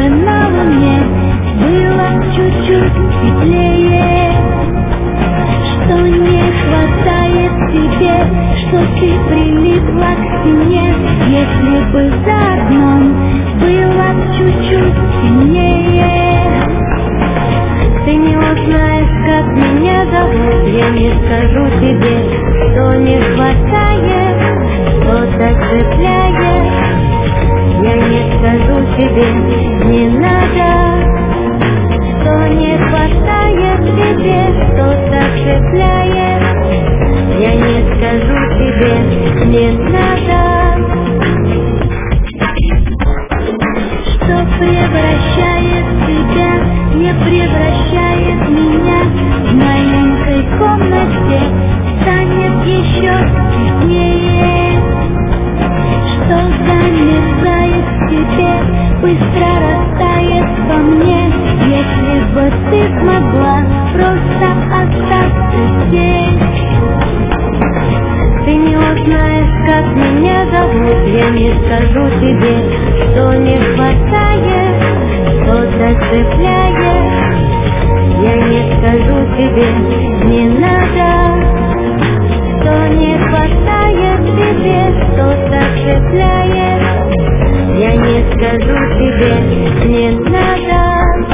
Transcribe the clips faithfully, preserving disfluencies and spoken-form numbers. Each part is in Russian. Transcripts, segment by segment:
бы на луне было чуть-чуть теплее. Что не хватает тебе, что ты прилипла к стене. Если бы за окном было чуть-чуть сильнее. Ты не узнаешь, как меня зовут, я не скажу тебе, что не хватает, что так цепляет. Я не скажу тебе, не надо, что не хватает тебе, что так цепляет. Я не скажу тебе, не надо, что превращает тебя, не превращает меня. В маленькой комнате станет еще теснее. Что замерзает в тебе, быстро растает во мне. Если бы ты смогла просто остаться здесь. Ты не узнаешь, как меня зовут, я не скажу тебе, что не хватает, что-то цепляет. Я не скажу тебе, не надо, что не хватает тебе, что-то цепляет. Я не скажу тебе, не надо.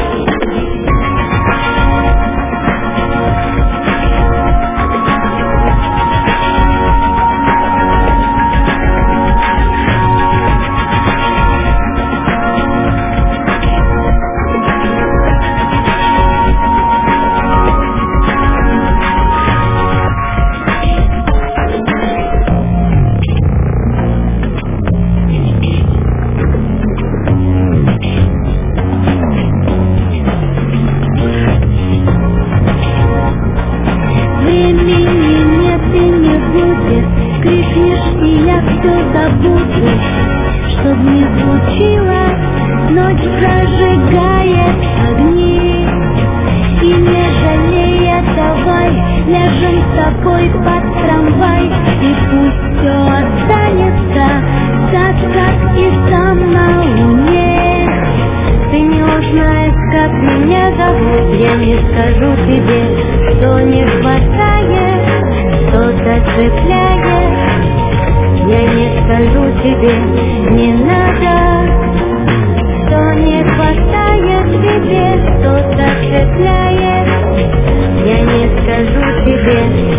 Крикнешь, и я все забуду. Чтоб не случилось, ночь зажигает огни. И не жалея, давай ляжем с тобой под трамвай. И пусть все останется так, как и там на луне. Ты не узнаешь, как меня зовут, я не скажу тебе, что не хватает, что-то цепляет. Я не скажу тебе, не надо, что не хватает тебе, что так цепляет. Я не скажу тебе,